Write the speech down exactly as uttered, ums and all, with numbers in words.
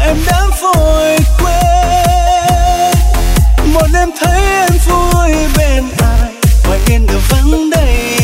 em đã vội quên. Một đêm thấy em vui bên ai, ngoài yên đường vắng đầy